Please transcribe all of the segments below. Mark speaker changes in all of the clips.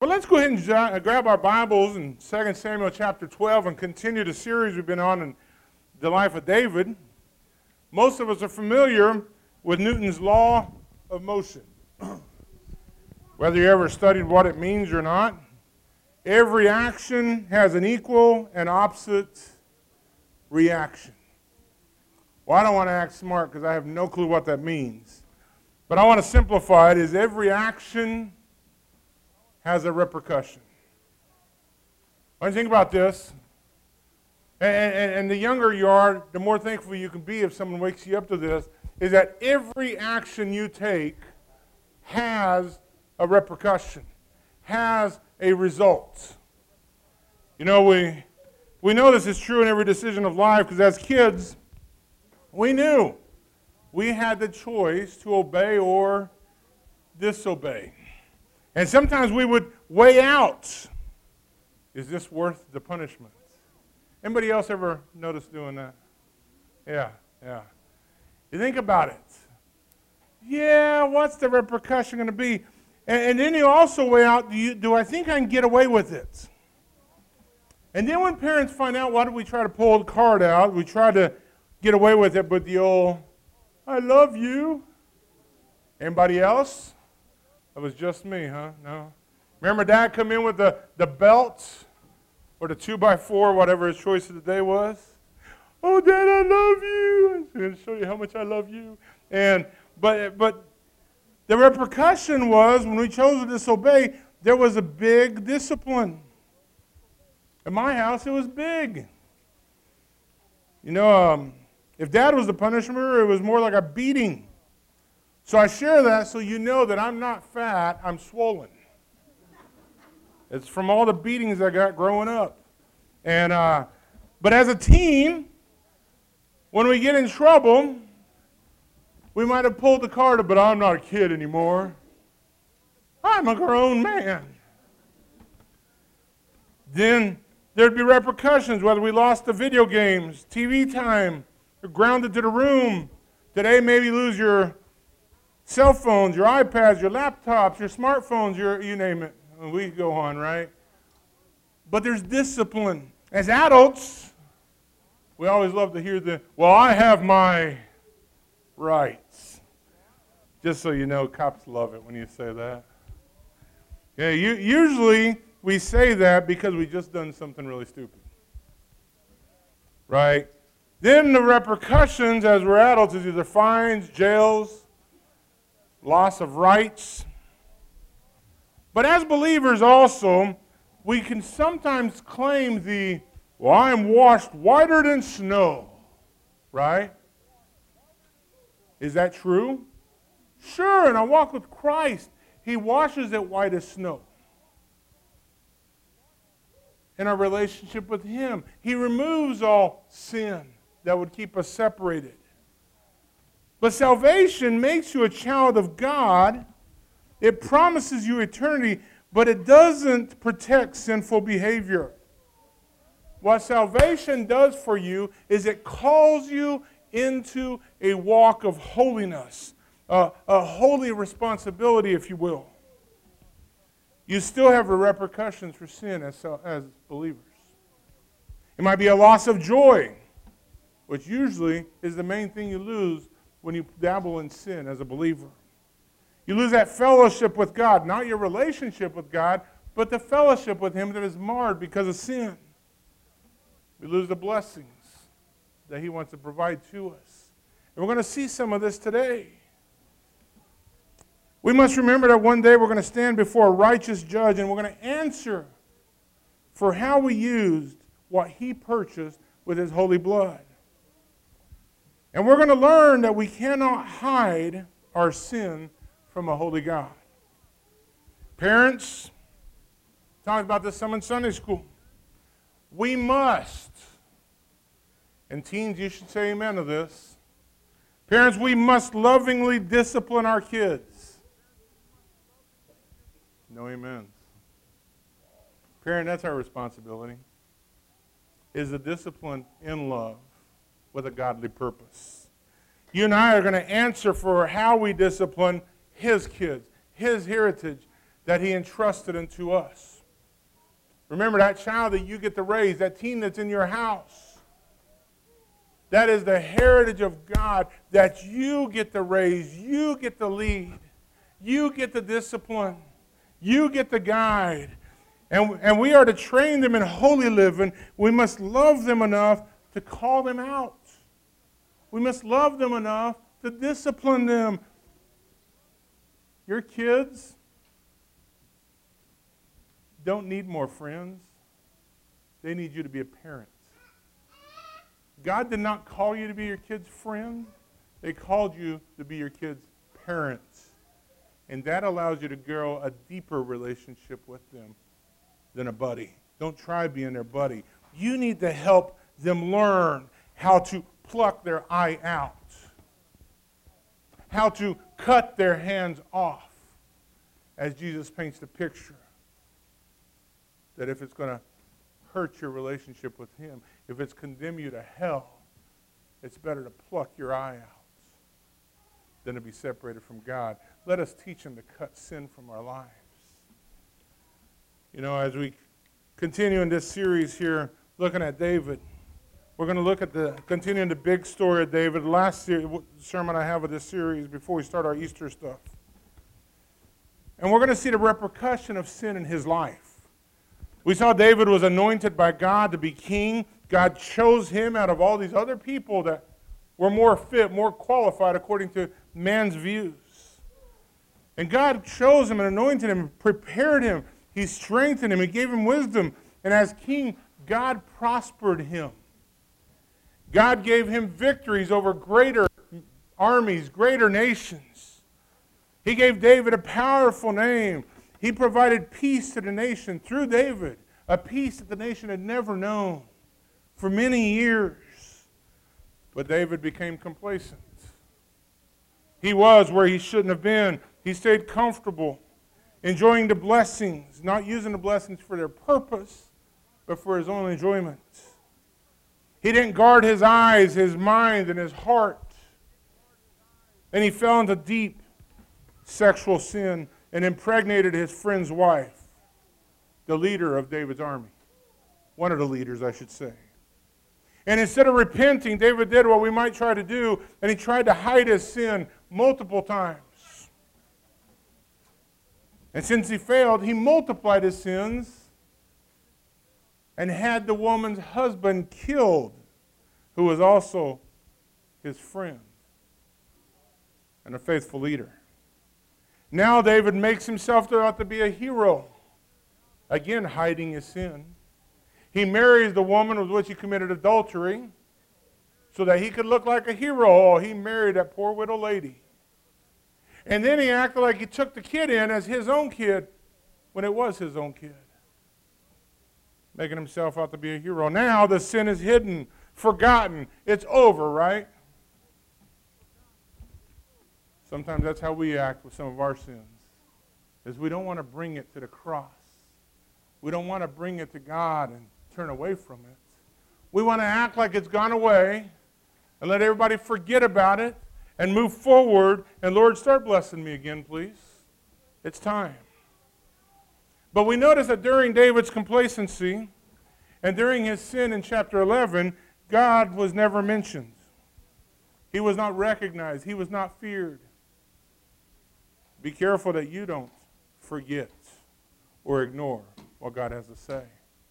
Speaker 1: But let's go ahead and grab our Bibles in 2 Samuel chapter 12 and continue the series we've been on in the life of David. Most of us are familiar with Newton's law of motion. Whether you ever studied what it means or not, every action has an equal and opposite reaction. Well, I don't want to act smart because I have no clue what that means. But I want to simplify it as every action has a repercussion. When you think about this, and the younger you are, the more thankful you can be if someone wakes you up to this, is that every action you take has a repercussion, has a result. You know, we know this is true in every decision of life because as kids, we knew we had the choice to obey or disobey. And sometimes we would weigh out, is this worth the punishment? Anybody else ever notice doing that? Yeah. You think about it. Yeah, what's the repercussion going to be? And then you also weigh out, do I think I can get away with it? And then when parents find out, why do we try to pull the card out? We try to get away with it, but the old, I love you. Anybody else? That was just me, huh? No. Remember Dad come in with the belt or the 2x4, whatever his choice of the day was? Oh, Dad, I love you. I'm going to show you how much I love you. But the repercussion was when we chose to disobey, there was a big discipline. In my house, it was big. You know, if Dad was the punishment, it was more like a beating. So I share that so you know that I'm not fat, I'm swollen. It's from all the beatings I got growing up. But as a teen, when we get in trouble, we might have pulled the card, but I'm not a kid anymore. I'm a grown man. Then there'd be repercussions, whether we lost the video games, TV time, you're grounded to the room. Today, maybe lose your cell phones, your iPads, your laptops, your smartphones, you name it. We go on, right? But there's discipline. As adults, we always love to hear well, I have my rights. Just so you know, cops love it when you say that. Yeah, usually we say that because we just done something really stupid. Right? Then the repercussions as we're adults is either fines, jails, loss of rights. But as believers also, we can sometimes claim well, I am washed whiter than snow, right? Is that true? Sure, and I walk with Christ. He washes it white as snow. In our relationship with Him, He removes all sin that would keep us separated. But salvation makes you a child of God. It promises you eternity, but it doesn't protect sinful behavior. What salvation does for you is it calls you into a walk of holiness, a holy responsibility, if you will. You still have the repercussions for sin as believers. It might be a loss of joy, which usually is the main thing you lose when you dabble in sin as a believer. You lose that fellowship with God, not your relationship with God, but the fellowship with Him that is marred because of sin. We lose the blessings that He wants to provide to us. And we're going to see some of this today. We must remember that one day we're going to stand before a righteous judge and we're going to answer for how we used what He purchased with His holy blood. And we're going to learn that we cannot hide our sin from a holy God. Parents, talked about this some in Sunday school. We must, and teens, you should say amen to this. Parents, we must lovingly discipline our kids. No amens. Parent, that's our responsibility, is the discipline in love with a godly purpose. You and I are going to answer for how we discipline His kids, His heritage, that he entrusted unto us. Remember that child that you get to raise, that teen that's in your house. That is the heritage of God that you get to raise, you get to lead, you get to discipline, you get to guide. And we are to train them in holy living. We must love them enough to call them out. We must love them enough to discipline them. Your kids don't need more friends. They need you to be a parent. God did not call you to be your kid's friend. They called you to be your kid's parents. And that allows you to grow a deeper relationship with them than a buddy. Don't try being their buddy. You need to help them learn how to pluck their eye out, how to cut their hands off, as Jesus paints the picture. That if it's going to hurt your relationship with him, if it's condemn you to hell, it's better to pluck your eye out than to be separated from God. Let us teach them to cut sin from our lives. You know, as we continue in this series here, looking at David, we're going to look at continuing the big story of David. The last sermon I have of this series before we start our Easter stuff. And we're going to see the repercussion of sin in his life. We saw David was anointed by God to be king. God chose him out of all these other people that were more fit, more qualified according to man's views. And God chose him and anointed him and prepared him. He strengthened him. He gave him wisdom. And as king, God prospered him. God gave him victories over greater armies, greater nations. He gave David a powerful name. He provided peace to the nation through David, a peace that the nation had never known for many years. But David became complacent. He was where he shouldn't have been. He stayed comfortable, enjoying the blessings, not using the blessings for their purpose, but for his own enjoyment. He didn't guard his eyes, his mind, and his heart. And he fell into deep sexual sin and impregnated his friend's wife, the leader of David's army. One of the leaders, I should say. And instead of repenting, David did what we might try to do, and he tried to hide his sin multiple times. And since he failed, he multiplied his sins and had the woman's husband killed, who was also his friend and a faithful leader. Now David makes himself out to be a hero, again hiding his sin. He marries the woman with which he committed adultery so that he could look like a hero. Oh, he married that poor widow lady. And then he acted like he took the kid in as his own kid when it was his own kid, making himself out to be a hero. Now the sin is hidden, forgotten. It's over, right? Sometimes that's how we act with some of our sins, is we don't want to bring it to the cross. We don't want to bring it to God and turn away from it. We want to act like it's gone away and let everybody forget about it and move forward. And Lord, start blessing me again, please. It's time. But we notice that during David's complacency and during his sin in chapter 11, God was never mentioned. He was not recognized. He was not feared. Be careful that you don't forget or ignore what God has to say.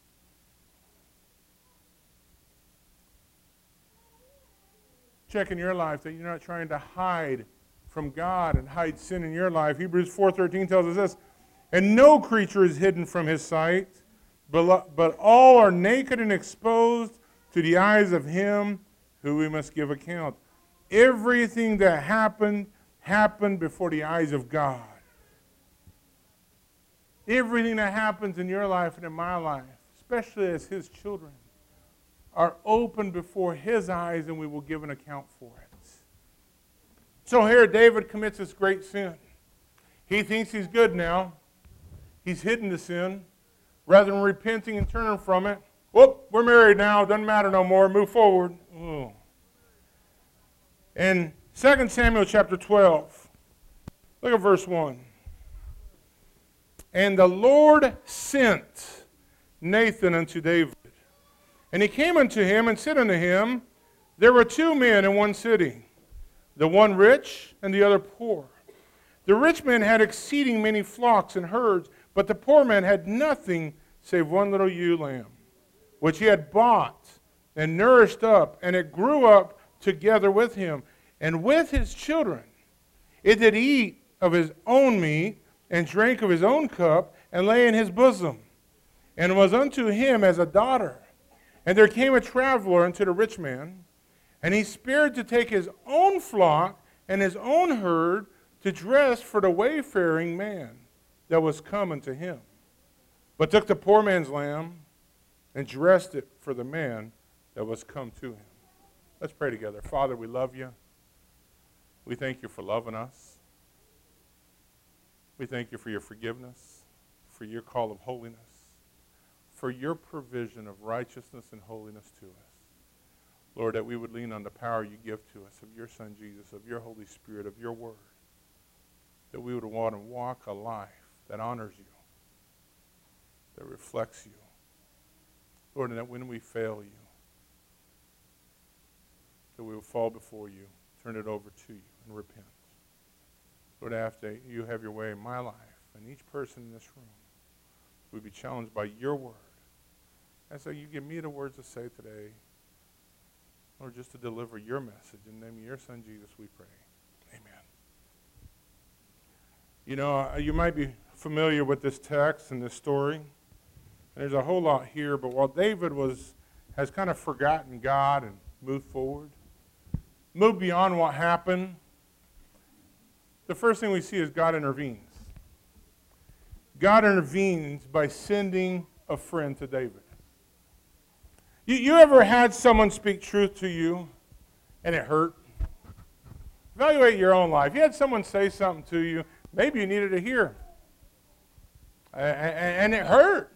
Speaker 1: Check in your life that you're not trying to hide from God and hide sin in your life. Hebrews 4:13 tells us this, and no creature is hidden from his sight, but all are naked and exposed to the eyes of him who we must give account. Everything that happened before the eyes of God. Everything that happens in your life and in my life, especially as his children, are open before his eyes, and we will give an account for it. So here David commits this great sin. He thinks he's good now. He's hidden the sin. Rather than repenting and turning from it, whoop, we're married now, doesn't matter no more, move forward. Oh. In 2 Samuel chapter 12, look at verse 1. And the Lord sent Nathan unto David. And he came unto him and said unto him, There were two men in one city, the one rich and the other poor. The rich man had exceeding many flocks and herds, but the poor man had nothing save one little ewe lamb, which he had bought and nourished up, and it grew up together with him. And with his children it did eat of his own meat, and drank of his own cup, and lay in his bosom, and was unto him as a daughter. And there came a traveler unto the rich man, and he spared to take his own flock and his own herd to dress for the wayfaring man that was come unto him, but took the poor man's lamb and dressed it for the man that was come to him. Let's pray together. Father, we love you. We thank you for loving us. We thank you for your forgiveness, for your call of holiness, for your provision of righteousness and holiness to us. Lord, that we would lean on the power you give to us of your Son Jesus, of your Holy Spirit, of your word, that we would want to walk a life that honors you, that reflects you. Lord, and that when we fail you, that we will fall before you, turn it over to you, and repent. Lord, after you have your way in my life and each person in this room, we'll be challenged by your word. And so you give me the words to say today, Lord, just to deliver your message. In the name of your Son, Jesus, we pray. Amen. You know, you might be familiar with this text and this story. And there's a whole lot here, but while David has kind of forgotten God and moved forward, moved beyond what happened, the first thing we see is God intervenes. God intervenes by sending a friend to David. You ever had someone speak truth to you and it hurt? Evaluate your own life. You had someone say something to you, maybe you needed to hear, and it hurt.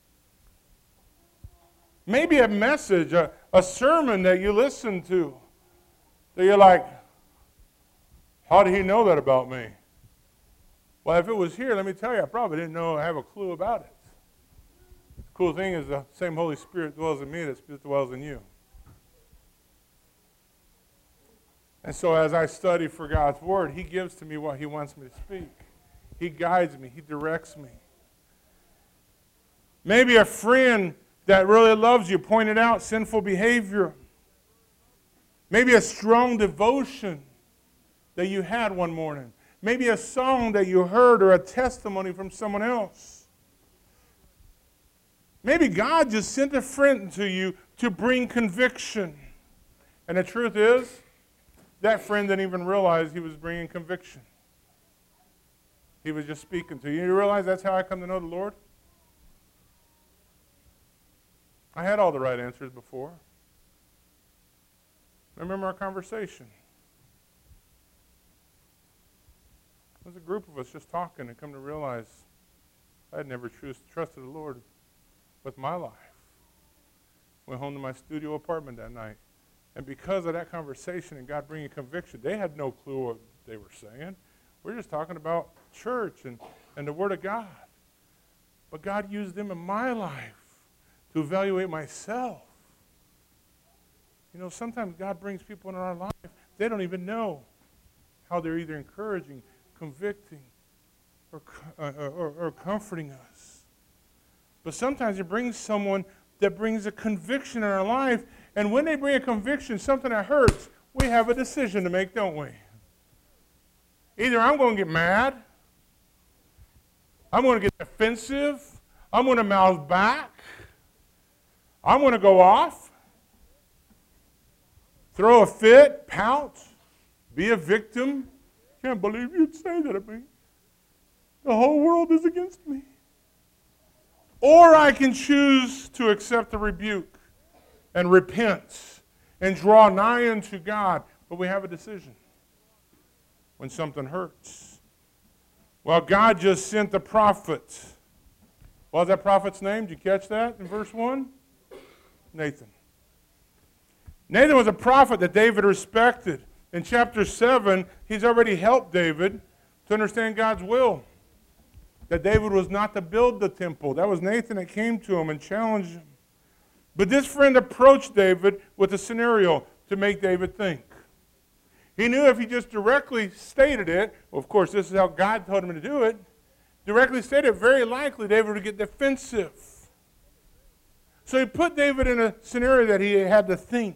Speaker 1: Maybe a message, a sermon that you listened to, that you're like, how did he know that about me? Well, if it was here, let me tell you, I probably didn't have a clue about it. The cool thing is the same Holy Spirit dwells in me that dwells in you. And so as I study for God's Word, He gives to me what He wants me to speak. He guides me. He directs me. Maybe a friend that really loves you pointed out sinful behavior. Maybe a strong devotion that you had one morning. Maybe a song that you heard or a testimony from someone else. Maybe God just sent a friend to you to bring conviction. And the truth is, that friend didn't even realize he was bringing conviction. He was just speaking to you. You realize that's how I come to know the Lord? I had all the right answers before. Remember our conversation. There's a group of us just talking and come to realize I had never trusted the Lord with my life. Went home to my studio apartment that night. And because of that conversation and God bringing conviction, they had no clue what they were saying. We're just talking about church and the Word of God. But God used them in my life to evaluate myself. You know, sometimes God brings people in our life, they don't even know how they're either encouraging, convicting, or comforting us. But sometimes He brings someone that brings a conviction in our life, and when they bring a conviction, something that hurts, we have a decision to make, don't we? Either I'm going to get mad, I'm going to get defensive, I'm going to mouth back, I'm going to go off, throw a fit, pout, be a victim. Can't believe you'd say that of me. The whole world is against me. Or I can choose to accept the rebuke and repent and draw nigh unto God. But we have a decision when something hurts. Well, God just sent the prophet. What was that prophet's name? Did you catch that in verse 1? Nathan. Nathan was a prophet that David respected. In chapter 7, he's already helped David to understand God's will. that David was not to build the temple. That was Nathan that came to him and challenged him. But this friend approached David with a scenario to make David think. He knew if he just directly stated it, well, of course, this is how God told him to do it, directly stated it, very likely David would get defensive. So he put David in a scenario that he had to think.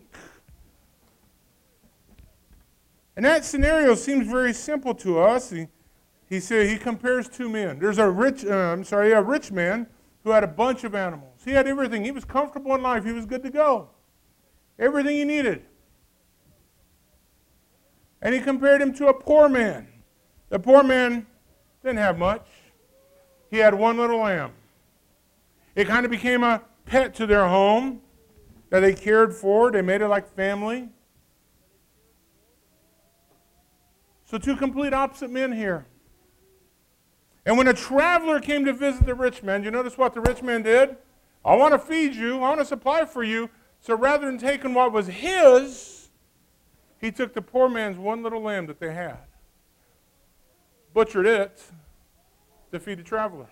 Speaker 1: And that scenario seems very simple to us. He said he compares two men. There's a rich man who had a bunch of animals. He had everything. He was comfortable in life. He was good to go. Everything he needed. And he compared him to a poor man. The poor man didn't have much. He had one little lamb. It kind of became a pet to their home that they cared for. They made it like family. So two complete opposite men here. And when a traveler came to visit the rich man, you notice what the rich man did? I want to feed you. I want to supply for you. So rather than taking what was his, he took the poor man's one little lamb that they had, butchered it to feed the traveler.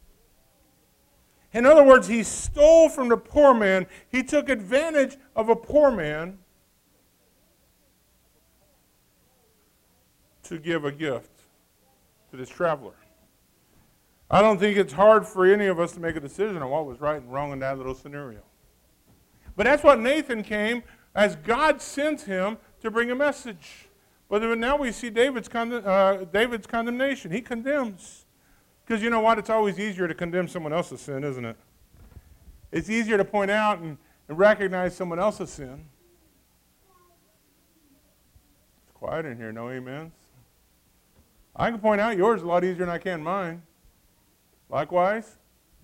Speaker 1: In other words, he stole from the poor man. He took advantage of a poor man to give a gift to this traveler. I don't think it's hard for any of us to make a decision on what was right and wrong in that little scenario. But that's what Nathan came as God sent him to bring a message. But now we see David's condemnation. He condemns. Because you know what? It's always easier to condemn someone else's sin, isn't it? It's easier to point out and recognize someone else's sin. It's quiet in here, no amens? I can point out yours a lot easier than I can mine. Likewise?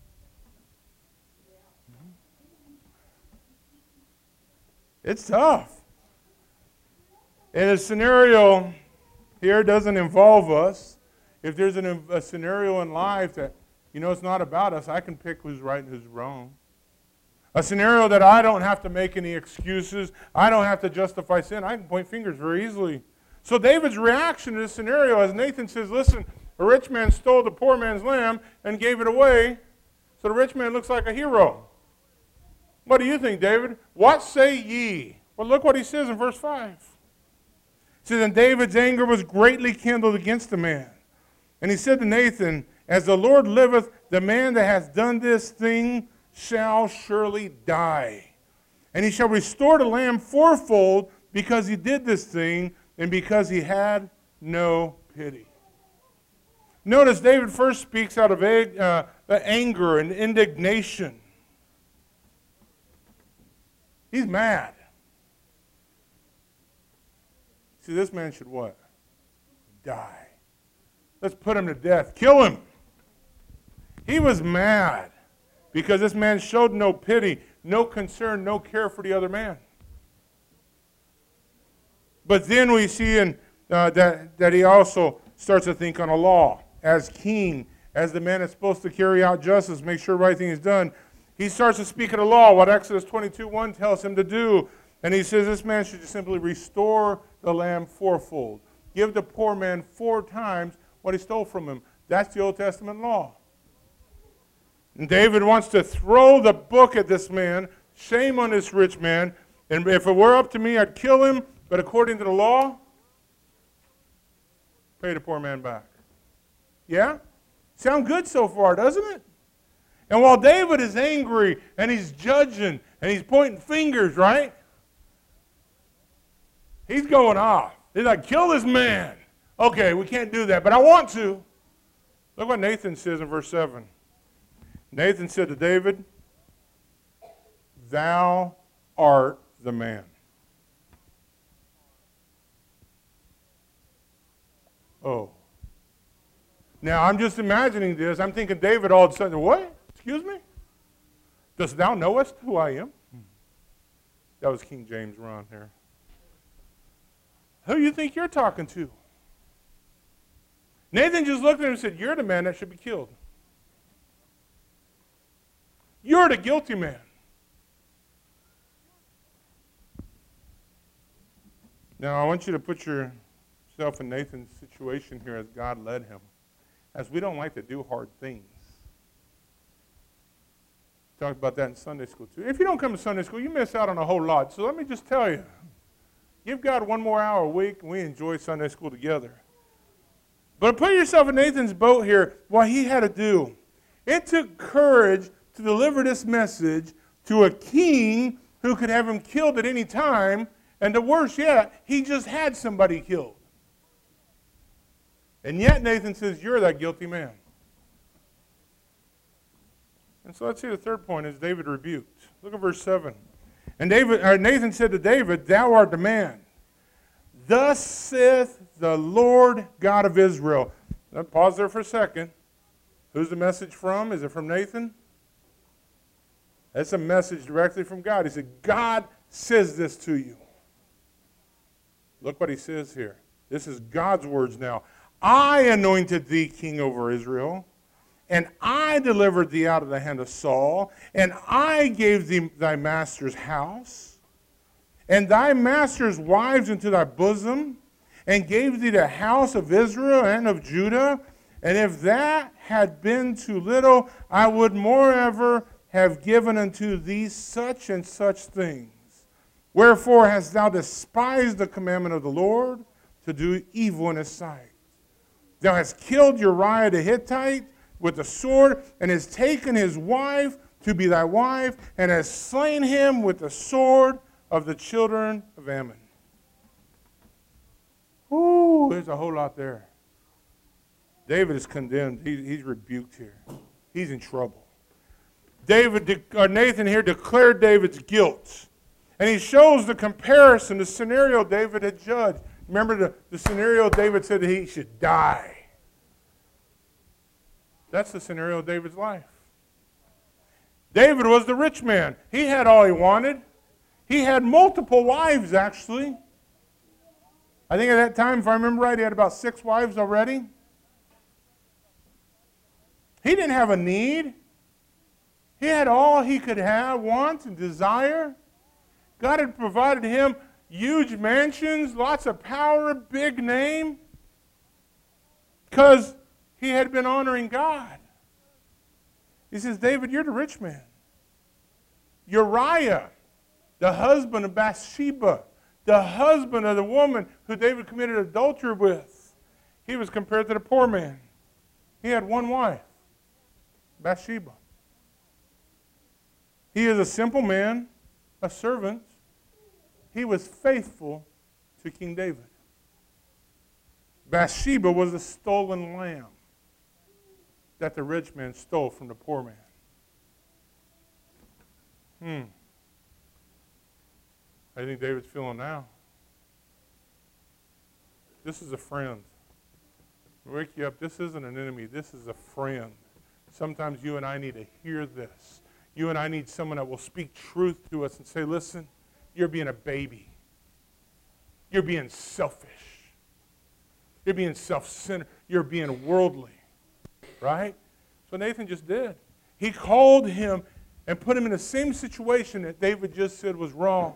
Speaker 1: It's tough. And a scenario here doesn't involve us. If there's a scenario in life that, it's not about us, I can pick who's right and who's wrong. A scenario that I don't have to make any excuses. I don't have to justify sin. I can point fingers very easily. So David's reaction to this scenario, as Nathan says, listen, a rich man stole the poor man's lamb and gave it away, so the rich man looks like a hero. What do you think, David? What say ye? Well, look what he says in verse 5. It says, and David's anger was greatly kindled against the man. And he said to Nathan, as the Lord liveth, the man that hath done this thing shall surely die. And he shall restore the lamb fourfold because he did this thing and because he had no pity. Notice David first speaks out of anger and indignation. He's mad. See, this man should what? Die. Let's put him to death. Kill him. He was mad because this man showed no pity, no concern, no care for the other man. But then we see that he also starts to think on a law. As king, as the man that's supposed to carry out justice, make sure the right thing is done, he starts to speak of the law, what Exodus 22:1 tells him to do. And he says this man should just simply restore the lamb fourfold. Give the poor man 4 times what he stole from him. That's the Old Testament law. And David wants to throw the book at this man. Shame on this rich man. And if it were up to me, I'd kill him. But according to the law, pay the poor man back. Yeah? Sound good so far, doesn't it? And while David is angry and he's judging and he's pointing fingers, right? He's going off. He's like, kill this man. Okay, we can't do that, but I want to. Look what Nathan says in verse 7. Nathan said to David, thou art the man. Oh. Now, I'm just imagining this. I'm thinking David all of a sudden, what? Excuse me? Dost thou knowest who I am? That was King James around here. Who do you think you're talking to? Nathan just looked at him and said, you're the man that should be killed. You're the guilty man. Now, I want you to put yourself in Nathan's situation here as God led him. as we don't like to do hard things. Talked about that in Sunday school too. If you don't come to Sunday school, you miss out on a whole lot. So let me just tell you, give God one more hour a week, and we enjoy Sunday school together. But put yourself in Nathan's boat here, what he had to do. It took courage to deliver this message to a king who could have him killed at any time, and the worst yet, he just had somebody killed. And yet Nathan says, you're that guilty man. And so let's see the third point is David rebuked. Look at verse 7. And Nathan said to David, thou art the man. Thus saith the Lord God of Israel. Now pause there for a second. Who's the message from? Is it from Nathan? That's a message directly from God. He said, God says this to you. Look what he says here. This is God's words now. I anointed thee king over Israel, and I delivered thee out of the hand of Saul, and I gave thee thy master's house, and thy master's wives into thy bosom, and gave thee the house of Israel and of Judah. And if that had been too little, I would moreover have given unto thee such and such things. Wherefore hast thou despised the commandment of the Lord to do evil in his sight? Thou hast killed Uriah the Hittite with the sword, and hast taken his wife to be thy wife, and hast slain him with the sword of the children of Ammon. Ooh, there's a whole lot there. David is condemned. He's rebuked here. He's in trouble. Nathan here declared David's guilt. And he shows the comparison, the scenario David had judged. Remember the scenario David said that he should die. That's the scenario of David's life. David was the rich man. He had all he wanted. He had multiple wives, actually. I think at that time, if I remember right, he had about 6 wives already. He didn't have a need. He had all he could have, want, and desire. God had provided him huge mansions, lots of power, big name, because he had been honoring God. He says, David, you're the rich man. Uriah, the husband of Bathsheba, the husband of the woman who David committed adultery with, he was compared to the poor man. He had one wife, Bathsheba. He is a simple man, a servant. He was faithful to King David. Bathsheba was a stolen lamb that the rich man stole from the poor man. I think David's feeling now. This is a friend. Wake you up. This isn't an enemy. This is a friend. Sometimes you and I need to hear this. You and I need someone that will speak truth to us and say, listen, you're being a baby. You're being selfish. You're being self-centered. You're being worldly. Right? So Nathan just did. He called him and put him in the same situation that David just said was wrong.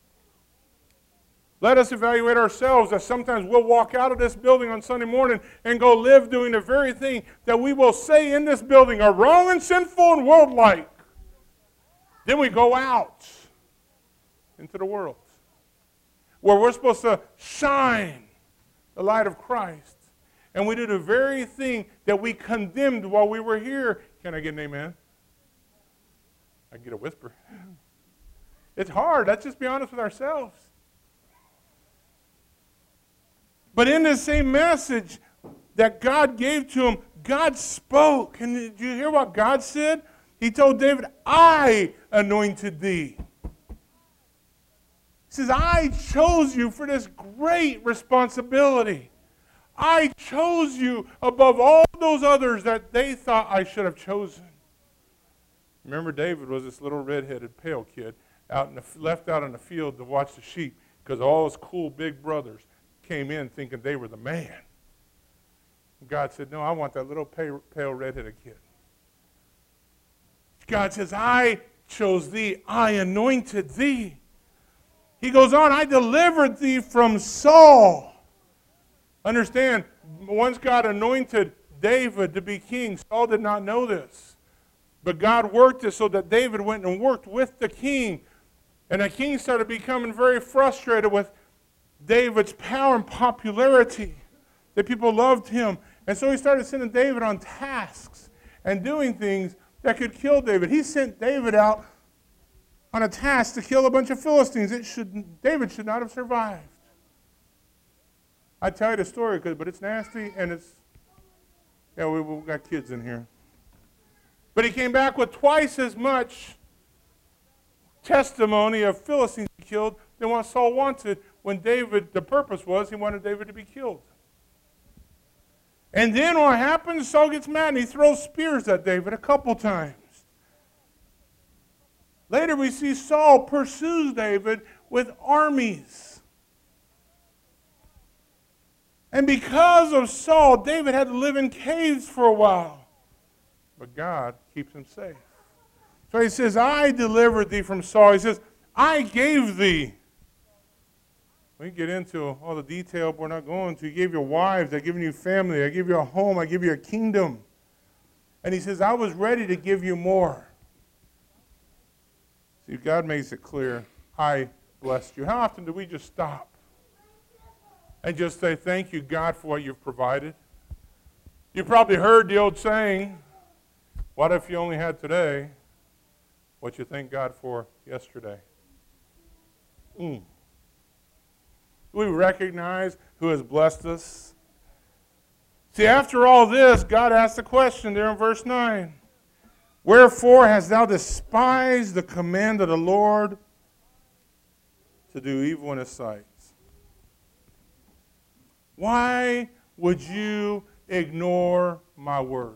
Speaker 1: Let us evaluate ourselves, that sometimes we'll walk out of this building on Sunday morning and go live doing the very thing that we will say in this building are wrong and sinful and world-like. Then we go out into the world where we're supposed to shine the light of Christ. And we do the very thing that we condemned while we were here. Can I get an amen? I can get a whisper. It's hard. Let's just be honest with ourselves. But in the same message that God gave to him, God spoke. And did you hear what God said? He told David, I anointed thee. He says, I chose you for this great responsibility. I chose you above all those others that they thought I should have chosen. Remember, David was this little red-headed pale kid left out in the field to watch the sheep because all his cool big brothers came in thinking they were the man. And God said, no, I want that little pale red-headed kid. God says, I chose thee. I anointed thee. He goes on, I delivered thee from Saul. Understand, once God anointed David to be king. Saul did not know this. But God worked it so that David went and worked with the king. And the king started becoming very frustrated with David's power and popularity, that people loved him. And so he started sending David on tasks and doing things that could kill David. He sent David out on a task to kill a bunch of Philistines. David should not have survived. I tell you the story, but it's nasty and it's, yeah, we've got kids in here. But he came back with twice as much testimony of Philistines he killed than what Saul wanted when David, the purpose was he wanted David to be killed. And then what happens? Saul gets mad and he throws spears at David a couple times. Later we see Saul pursues David with armies. And because of Saul, David had to live in caves for a while. But God keeps him safe. So he says, I delivered thee from Saul. He says, I gave thee. We get into all the detail, but we're not going to. He gave you wives, I've given you family, I give you a home, I give you a kingdom. And he says, I was ready to give you more. See, God makes it clear, I blessed you. How often do we just stop and just say, thank you, God, for what you've provided? You probably heard the old saying, what if you only had today what you thank God for yesterday? Do we recognize who has blessed us? See, after all this, God asked the question there in verse 9. Wherefore hast thou despised the command of the Lord to do evil in his sight? Why would you ignore my word?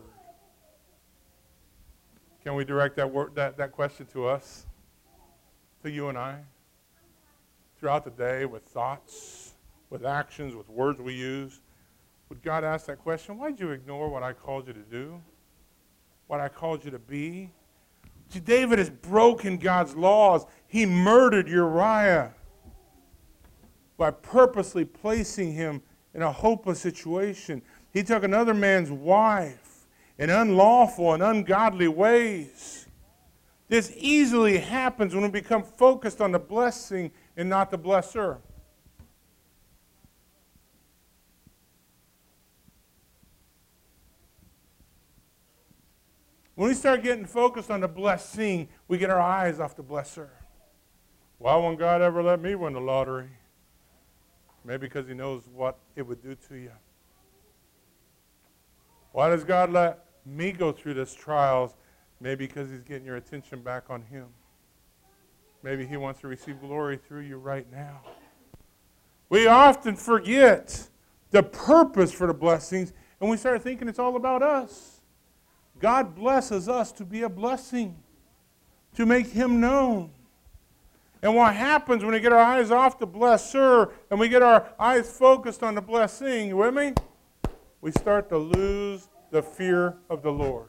Speaker 1: Can we direct that question to us, to you and I? Throughout the day, with thoughts, with actions, with words we use, would God ask that question? Why did you ignore what I called you to do? What I called you to be? See, David has broken God's laws. He murdered Uriah by purposely placing him in a hopeless situation. He took another man's wife in unlawful and ungodly ways. This easily happens when we become focused on the blessing and not the blesser. When we start getting focused on the blessing, we get our eyes off the blesser. Why won't God ever let me win the lottery? Maybe because he knows what it would do to you. Why does God let me go through these trials? Maybe because he's getting your attention back on him. Maybe he wants to receive glory through you right now. We often forget the purpose for the blessings, and we start thinking it's all about us. God blesses us to be a blessing, to make him known. And what happens when we get our eyes off the blesser and we get our eyes focused on the blessing, you with me? We start to lose the fear of the Lord.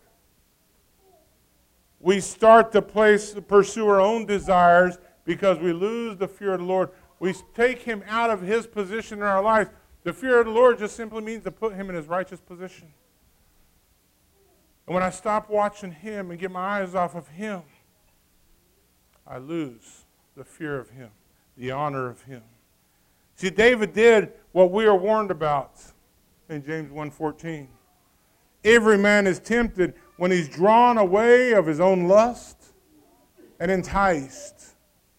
Speaker 1: We start to pursue our own desires because we lose the fear of the Lord. We take him out of his position in our life. The fear of the Lord just simply means to put him in his righteous position. And when I stop watching him and get my eyes off of him, I lose the fear of him, the honor of him. See, David did what we are warned about in James 1:14. Every man is tempted when he's drawn away of his own lust and enticed.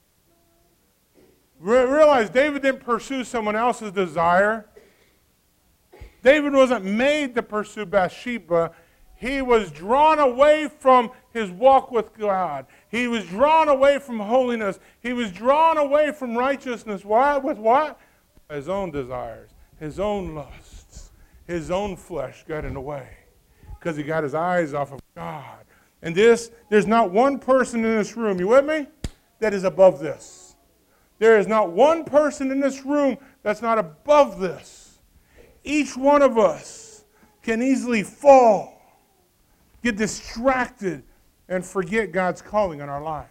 Speaker 1: Realize David didn't pursue someone else's desire. David wasn't made to pursue Bathsheba. He was drawn away from his walk with God. He was drawn away from holiness. He was drawn away from righteousness. Why? With what? His own desires, his own lusts, his own flesh got in the way because he got his eyes off of God. And there's not one person in this room, you with me, that is above this. There is not one person in this room that's not above this. Each one of us can easily fall, get distracted, and forget God's calling on our lives.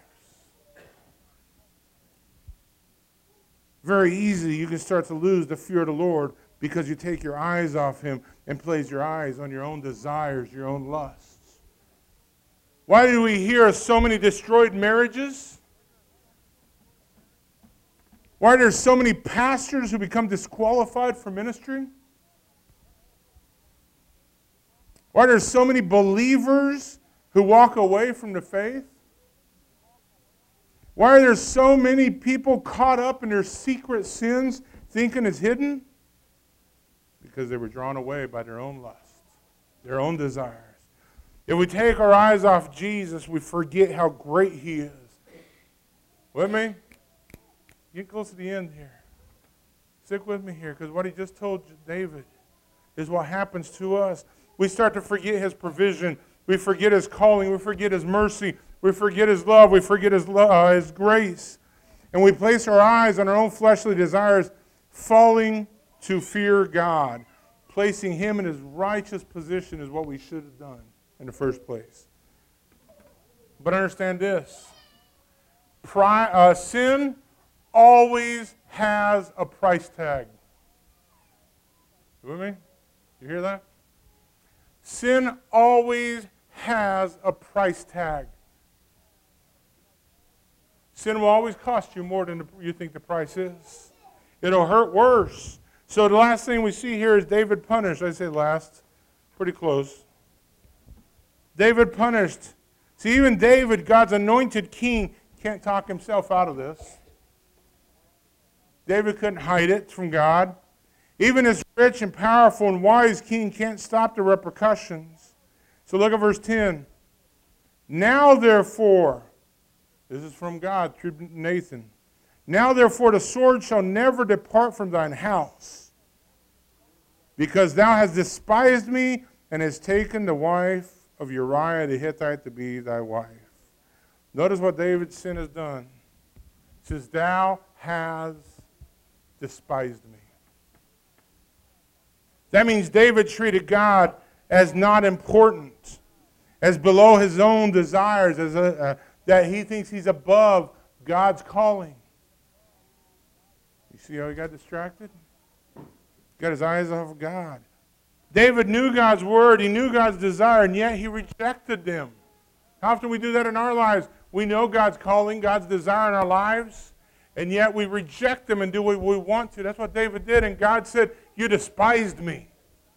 Speaker 1: Very easy, you can start to lose the fear of the Lord because you take your eyes off him, and place your eyes on your own desires, your own lusts? Why do we hear of so many destroyed marriages? Why are there so many pastors who become disqualified for ministry? Why are there so many believers who walk away from the faith? Why are there so many people caught up in their secret sins thinking it's hidden? Because they were drawn away by their own lusts, their own desires. If we take our eyes off Jesus, we forget how great He is. With me? Get close to the end here. Stick with me here, because what He just told David is what happens to us. We start to forget His provision. We forget His calling. We forget His mercy. We forget His love. We forget His grace. And we place our eyes on our own fleshly desires, falling to fear God. Placing Him in His righteous position is what we should have done in the first place. But understand this. Sin always has a price tag. You with me? You hear that? Sin always has a price tag. Sin will always cost you more than you think the price is. It'll hurt worse. So the last thing we see here is David punished. I say last. Pretty close. David punished. See, even David, God's anointed king, can't talk himself out of this. David couldn't hide it from God. Even this rich and powerful and wise king can't stop the repercussions. So look at verse 10. Now therefore, this is from God through Nathan. Now therefore the sword shall never depart from thine house, because thou hast despised me and hast taken the wife of Uriah the Hittite to be thy wife. Notice what David's sin has done. It says, thou hast despised me. That means David treated God as not important, as below his own desires, as that he thinks he's above God's calling. You see how he got distracted? Got his eyes off of God. David knew God's word, he knew God's desire, and yet he rejected them. How often we do that in our lives? We know God's calling, God's desire in our lives, and yet we reject them and do what we want to. That's what David did, and God said, you despised me.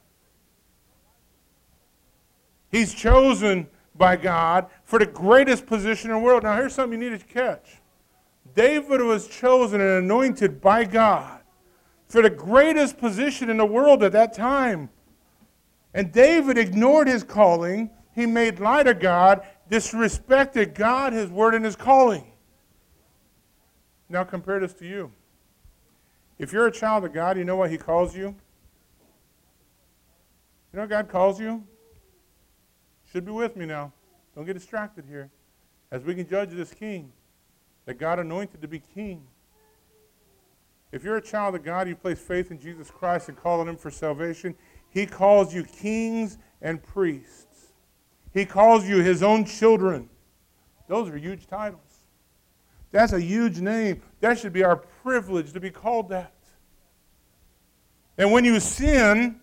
Speaker 1: He's chosen by God for the greatest position in the world. Now here's something you need to catch. David was chosen and anointed by God for the greatest position in the world at that time. And David ignored his calling. He made light of God, disrespected God, His word, and His calling. Now compare this to you. If you're a child of God, you know what He calls you? You know what God calls you? Should be with me now. Don't get distracted here. As we can judge this king that God anointed to be king. If you're a child of God, you place faith in Jesus Christ and call on Him for salvation, He calls you kings and priests. He calls you His own children. Those are huge titles. That's a huge name. That should be our privilege to be called that. And when you sin,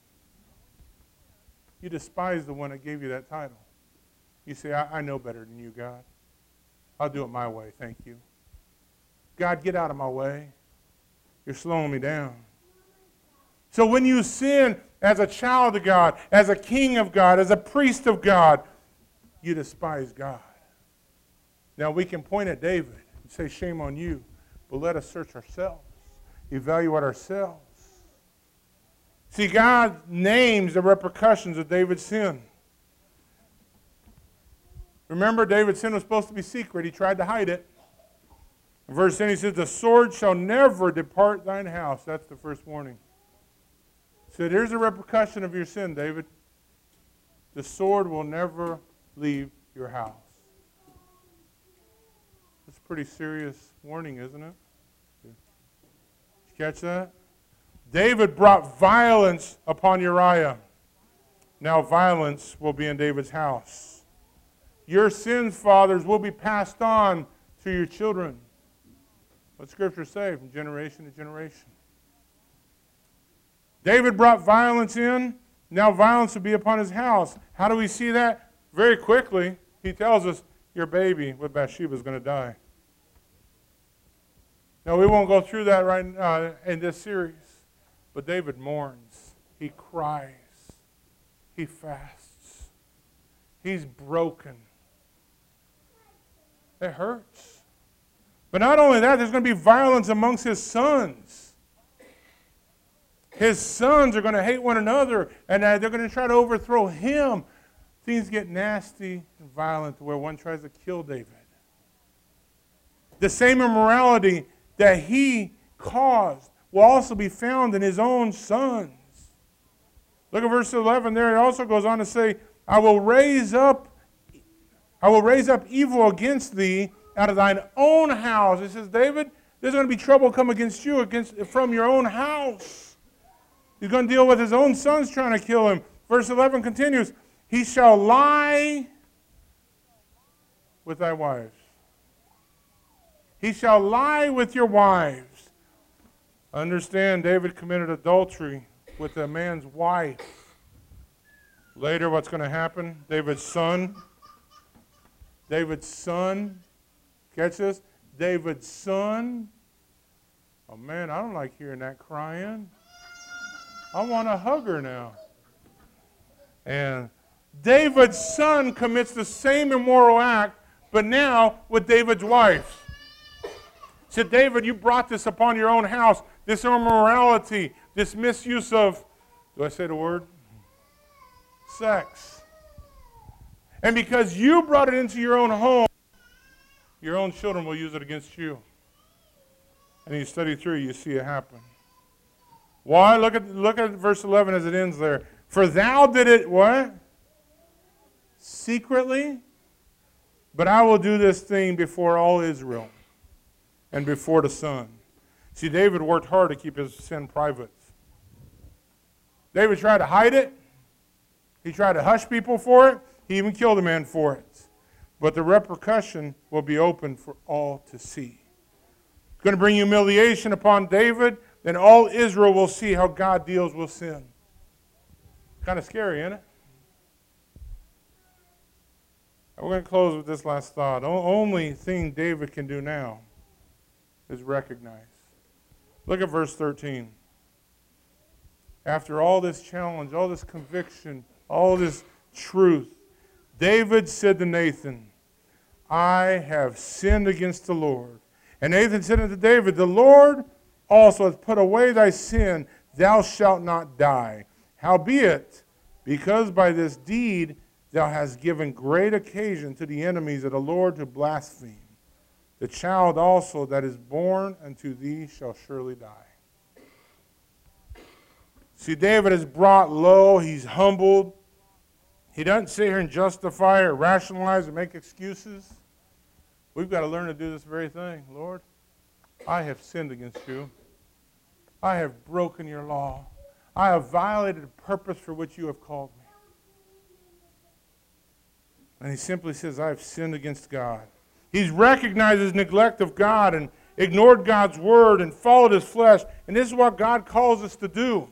Speaker 1: you despise the one that gave you that title. You say, I know better than you, God. I'll do it my way, thank you. God, get out of my way. You're slowing me down. So when you sin as a child of God, as a king of God, as a priest of God, you despise God. Now we can point at David and say, shame on you, but let us search ourselves, evaluate ourselves. See, God names the repercussions of David's sin. Remember, David's sin was supposed to be secret. He tried to hide it. In verse 10, he says, the sword shall never depart thine house. That's the first warning. He said, here's the repercussion of your sin, David. The sword will never leave your house. That's a pretty serious warning, isn't it? Did you catch that? David brought violence upon Uriah. Now violence will be in David's house. Your sins, fathers, will be passed on to your children. What Scripture say? From generation to generation. David brought violence in, now violence will be upon his house. How do we see that? Very quickly, he tells us, your baby with Bathsheba is going to die. Now, we won't go through that right in this series, but David mourns. He cries. He fasts. He's broken. It hurts. But not only that, there's going to be violence amongst his sons. His sons are going to hate one another, and they're going to try to overthrow him. Things get nasty and violent to where one tries to kill David. The same immorality that he caused will also be found in his own sons. Look at verse 11 there. It also goes on to say, I will raise up evil against thee out of thine own house. It says, David, there's going to be trouble come against you from your own house. He's going to deal with his own sons trying to kill him. Verse 11 continues, he shall lie with thy wives. He shall lie with your wives. Understand, David committed adultery with a man's wife. Later, what's going to happen? David's son, catch this? David's son. Oh man, I don't like hearing that crying. I want to hug her now. And David's son commits the same immoral act, but now with David's wife. Said, David, you brought this upon your own house, this immorality, this misuse of, do I say the word? Sex. And because you brought it into your own home, your own children will use it against you. And you study through, you see it happen. Why? Look at verse 11 as it ends there. For thou did it, what? Secretly, but I will do this thing before all Israel and before the sun. See, David worked hard to keep his sin private. David tried to hide it. He tried to hush people for it. He even killed a man for it. But the repercussion will be open for all to see. It's going to bring humiliation upon David, then all Israel will see how God deals with sin. Kind of scary, isn't it? We're going to close with this last thought. The only thing David can do now is recognize. Look at verse 13. After all this challenge, all this conviction, all this truth, David said to Nathan, I have sinned against the Lord. And Nathan said unto David, the Lord also hath put away thy sin, thou shalt not die. Howbeit, because by this deed thou hast given great occasion to the enemies of the Lord to blaspheme, the child also that is born unto thee shall surely die. See, David is brought low. He's humbled. He doesn't sit here and justify or rationalize or make excuses. We've got to learn to do this very thing. Lord, I have sinned against you. I have broken your law. I have violated the purpose for which you have called me. And he simply says, I have sinned against God. He's recognized his neglect of God and ignored God's word and followed his flesh. And this is what God calls us to do.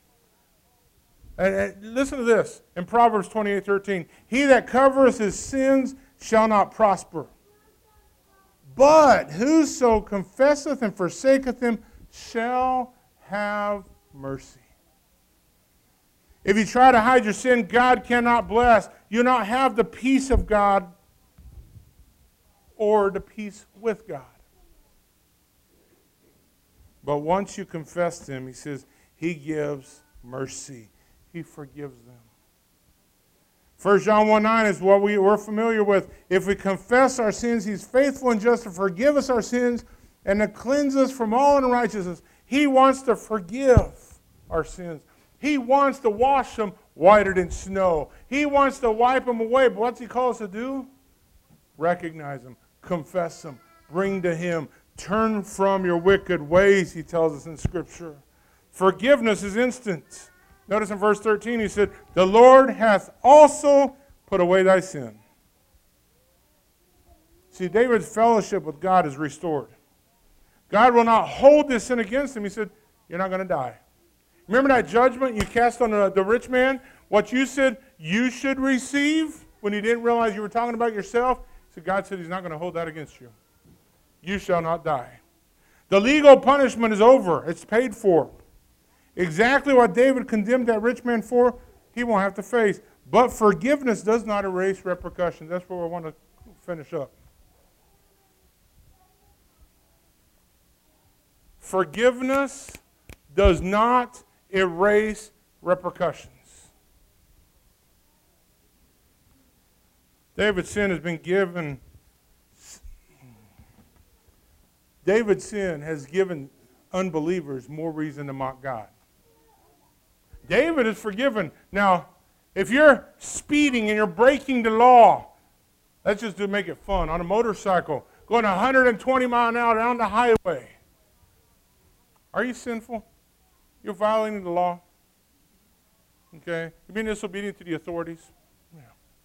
Speaker 1: And listen to this in Proverbs 28:13. He that covereth his sins shall not prosper. But whoso confesseth and forsaketh him shall have mercy. If you try to hide your sin, God cannot bless. You'll not have the peace of God or the peace with God. But once you confess him, he says, he gives mercy. He forgives them. 1 John 1:9 is what we're familiar with. If we confess our sins, he's faithful and just to forgive us our sins and to cleanse us from all unrighteousness. He wants to forgive our sins. He wants to wash them whiter than snow. He wants to wipe them away. But what's he call us to do? Recognize them, confess them, bring to him. Turn from your wicked ways, he tells us in Scripture. Forgiveness is instant. Notice in verse 13 he said, the Lord hath also put away thy sin. See, David's fellowship with God is restored. God will not hold this sin against him. He said, you're not going to die. Remember that judgment you cast on the rich man What you said you should receive when you didn't realize you were talking about yourself, so God said he's not going to hold that against you. You shall not die. The legal punishment is over. It's paid for. Exactly what David condemned that rich man for, he won't have to face. But forgiveness does not erase repercussions. That's where I want to finish up. Forgiveness does not erase repercussions. David's sin has given unbelievers more reason to mock God. David is forgiven. Now, if you're speeding and you're breaking the law, let's just make it fun, on a motorcycle, going 120 miles an hour down the highway, are you sinful? You're violating the law. Okay? You're being disobedient to the authorities. Yeah.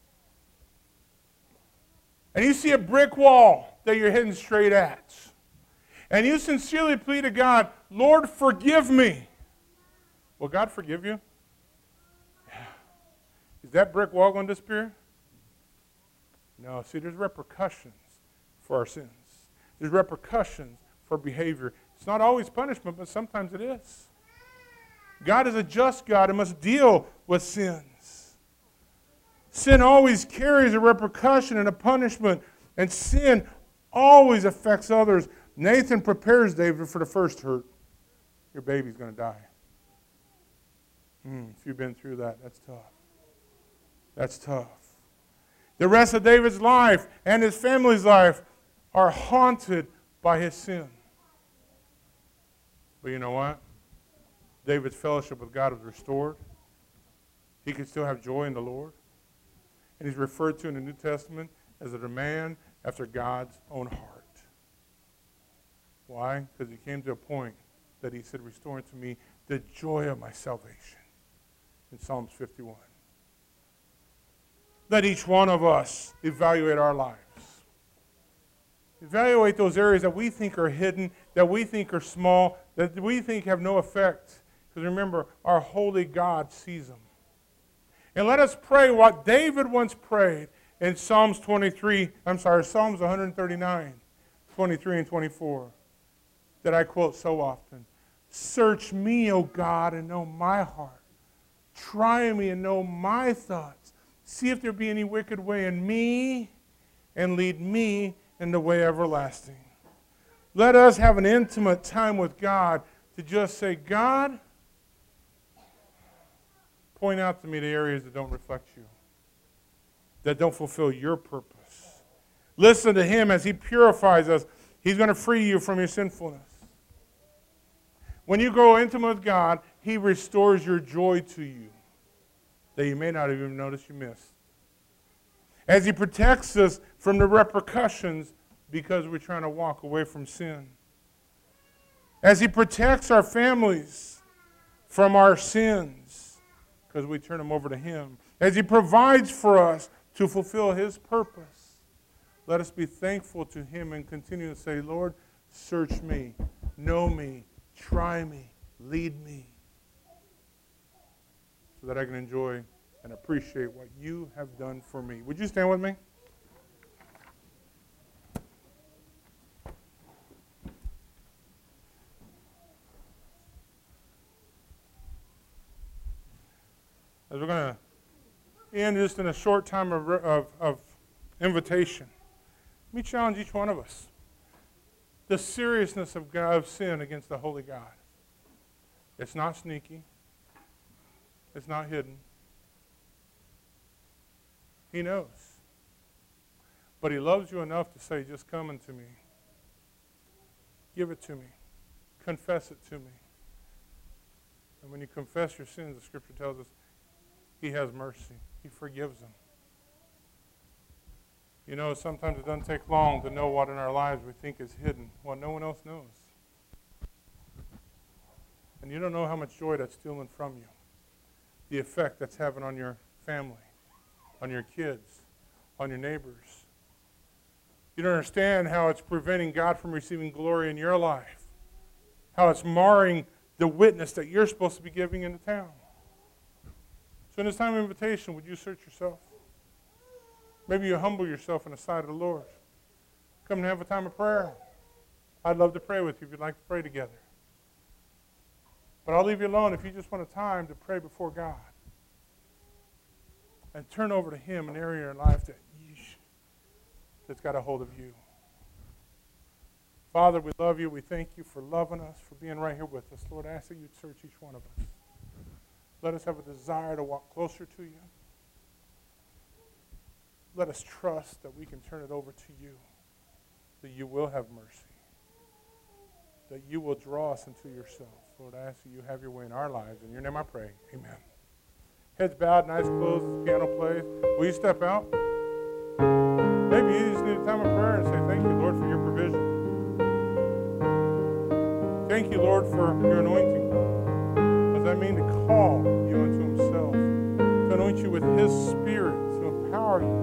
Speaker 1: And you see a brick wall that you're heading straight at. And you sincerely plead to God, Lord, forgive me. Will God forgive you? Yeah. Is that brick wall going to disappear? No. See, there's repercussions for our sins. There's repercussions for behavior. It's not always punishment, but sometimes it is. God is a just God and must deal with sins. Sin always carries a repercussion and a punishment, and sin always affects others. Nathan prepares David for the first hurt. Your baby's going to die. If you've been through that, that's tough. That's tough. The rest of David's life and his family's life are haunted by his sin. But you know what? David's fellowship with God was restored. He could still have joy in the Lord. And he's referred to in the New Testament as a man after God's own heart. Why? Because he came to a point that he said, restore unto me the joy of my salvation. In Psalms 51. Let each one of us evaluate our lives. Evaluate those areas that we think are hidden, that we think are small, that we think have no effect. Because remember, our holy God sees them. And let us pray what David once prayed in Psalms 139, 23 and 24, that I quote so often. Search me, O God, and know my heart. Try me and know my thoughts. See if there be any wicked way in me, and lead me in the way everlasting. Let us have an intimate time with God to just say, God, point out to me the areas that don't reflect you, that don't fulfill your purpose. Listen to him as he purifies us. He's going to free you from your sinfulness. When you grow intimate with God, he restores your joy to you that you may not have even noticed you missed. As he protects us from the repercussions because we're trying to walk away from sin. As he protects our families from our sins because we turn them over to him. As he provides for us to fulfill his purpose. Let us be thankful to him and continue to say, Lord, search me, know me, try me, lead me, so that I can enjoy and appreciate what you have done for me. Would you stand with me? As we're going to end just in a short time of invitation, let me challenge each one of us. The seriousness of sin against the holy God. It's not sneaky. It's not hidden. He knows. But he loves you enough to say, just come unto me. Give it to me. Confess it to me. And when you confess your sins, the scripture tells us, he has mercy. He forgives them. You know, sometimes it doesn't take long to know what in our lives we think is hidden, what no one else knows. And you don't know how much joy that's stealing from you. The effect that's having on your family, on your kids, on your neighbors. You don't understand how it's preventing God from receiving glory in your life. How it's marring the witness that you're supposed to be giving in the town. So in this time of invitation, would you search yourself? Maybe you humble yourself in the sight of the Lord. Come and have a time of prayer. I'd love to pray with you if you'd like to pray together. But I'll leave you alone if you just want a time to pray before God. And turn over to Him an area in your life that's got a hold of you. Father, we love you. We thank you for loving us, for being right here with us. Lord, I ask that you'd search each one of us. Let us have a desire to walk closer to you. Let us trust that we can turn it over to you, that you will have mercy, that you will draw us into yourself. Lord, I ask that you have your way in our lives. In your name I pray. Amen. Heads bowed, eyes closed, the piano plays. Will you step out? Maybe you just need a time of prayer and say, thank you, Lord, for your provision. Thank you, Lord, for your anointing. What does that mean? To call you unto himself, to anoint you with his spirit, to empower you.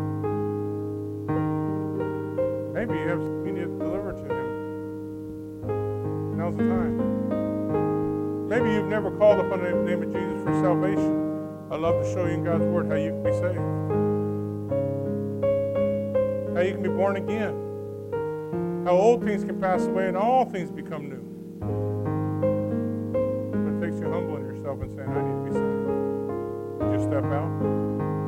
Speaker 1: Maybe you have something you need to deliver to him. Now's the time. Maybe you've never called upon the name of Jesus for salvation. I'd love to show you in God's Word how you can be saved. How you can be born again. How old things can pass away and all things become new. But it takes you humbling yourself and saying, I need to be saved. Would you step out?